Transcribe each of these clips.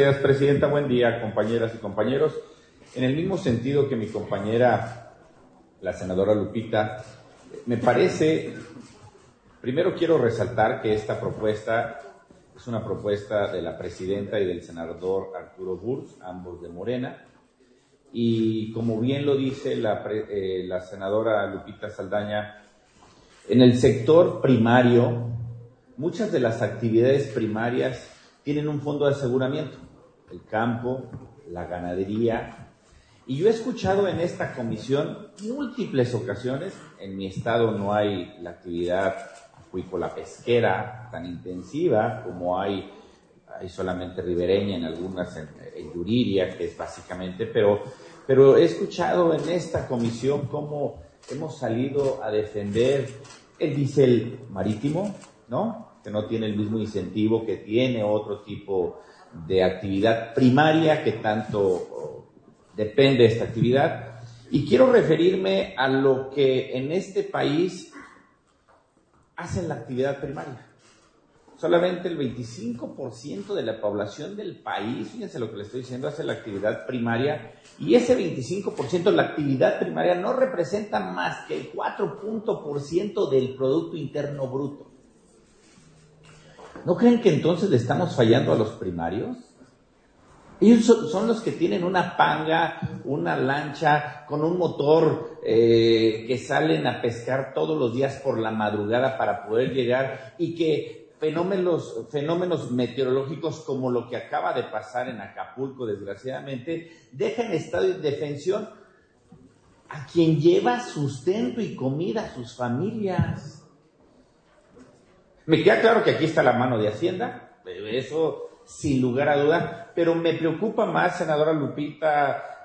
Gracias, Presidenta. Buen día, compañeras y compañeros. En el mismo sentido que mi compañera, la senadora Lupita, me parece, primero quiero resaltar que esta propuesta es una propuesta de la Presidenta y del senador Arturo Wurtz, ambos de Morena, y como bien lo dice la senadora Lupita Saldaña, en el sector primario, muchas de las actividades primarias tienen un fondo de aseguramiento, el campo, la ganadería, y yo he escuchado en esta comisión múltiples ocasiones, en mi estado no hay la actividad acuícola pesquera tan intensiva como hay solamente ribereña en algunas, en Yuriria, que es básicamente, pero he escuchado en esta comisión cómo hemos salido a defender el diésel marítimo, ¿no? Que no tiene el mismo incentivo que tiene otro tipo de actividad primaria que tanto depende de esta actividad. Y quiero referirme a lo que en este país hacen la actividad primaria. Solamente el 25% de la población del país, fíjense lo que le estoy diciendo, hace la actividad primaria, y ese 25%, la actividad primaria, no representa más que el 4% del Producto Interno Bruto. ¿No creen que entonces le estamos fallando a los primarios? Ellos son los que tienen una panga, una lancha con un motor que salen a pescar todos los días por la madrugada para poder llegar, y que fenómenos meteorológicos como lo que acaba de pasar en Acapulco, desgraciadamente, dejan en estado de indefensión a quien lleva sustento y comida a sus familias. Me queda claro que aquí está la mano de Hacienda, eso sin lugar a duda, pero me preocupa más, senadora Lupita,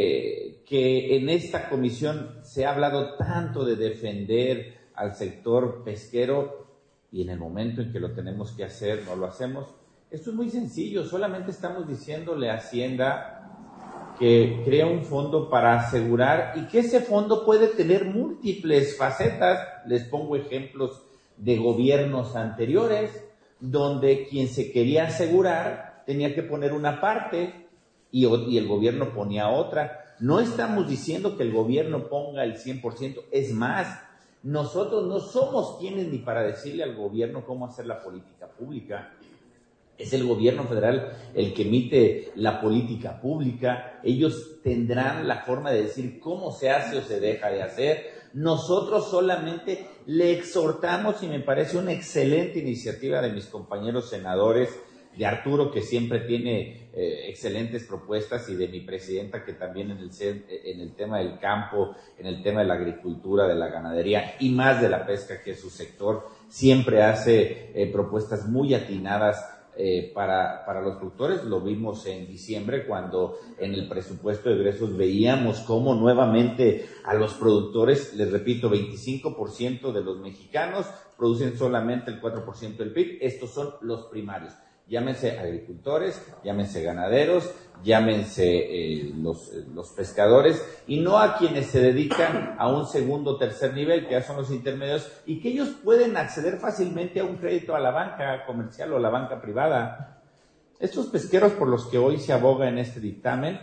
que en esta comisión se ha hablado tanto de defender al sector pesquero y en el momento en que lo tenemos que hacer no lo hacemos. Esto es muy sencillo, solamente estamos diciéndole a Hacienda que crea un fondo para asegurar, y que ese fondo puede tener múltiples facetas. Les pongo ejemplos de gobiernos anteriores, donde quien se quería asegurar tenía que poner una parte y el gobierno ponía otra. No estamos diciendo que el gobierno ponga el 100%, es más, nosotros no somos quienes ni para decirle al gobierno cómo hacer la política pública. Es el gobierno federal el que emite la política pública. Ellos tendrán la forma de decir cómo se hace o se deja de hacer. Nosotros solamente le exhortamos, y me parece una excelente iniciativa de mis compañeros senadores, de Arturo, que siempre tiene excelentes propuestas, y de mi presidenta, que también en el tema del campo, en el tema de la agricultura, de la ganadería y más de la pesca, que es su sector, siempre hace propuestas muy atinadas para los productores. Lo vimos en diciembre, cuando en el presupuesto de egresos veíamos cómo nuevamente a los productores, les repito, 25% de los mexicanos producen solamente el 4% del PIB. Estos son los primarios. Llámense agricultores, llámense ganaderos, llámense los pescadores, y no a quienes se dedican a un segundo o tercer nivel, que ya son los intermedios, y que ellos pueden acceder fácilmente a un crédito a la banca comercial o a la banca privada. Estos pesqueros por los que hoy se aboga en este dictamen,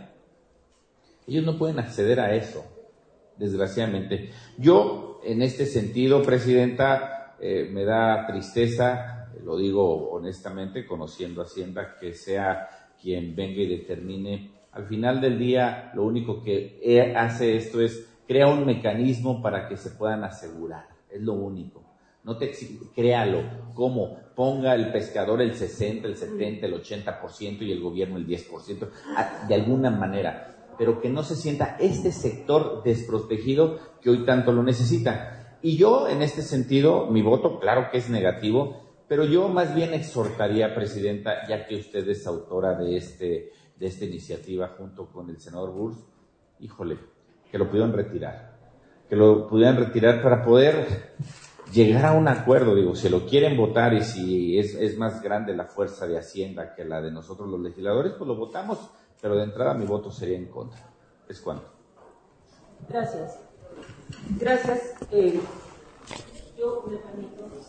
ellos no pueden acceder a eso, desgraciadamente. Yo, en este sentido, Presidenta, me da tristeza, lo digo honestamente, conociendo Hacienda, que sea quien venga y determine. Al final del día, lo único que hace esto es crear un mecanismo para que se puedan asegurar. Es lo único. No te exige, créalo. ¿Cómo? Ponga el pescador el 60, el 70, el 80% y el gobierno el 10%, de alguna manera. Pero que no se sienta este sector desprotegido que hoy tanto lo necesita. Y yo, en este sentido, mi voto, claro que es negativo, pero yo más bien exhortaría, Presidenta, ya que usted es autora de esta iniciativa junto con el senador Wurtz, híjole, que lo pudieran retirar para poder llegar a un acuerdo. Digo, si lo quieren votar, y si es más grande la fuerza de Hacienda que la de nosotros los legisladores, pues lo votamos, pero de entrada mi voto sería en contra. ¿Es cuánto? Gracias. Yo me permito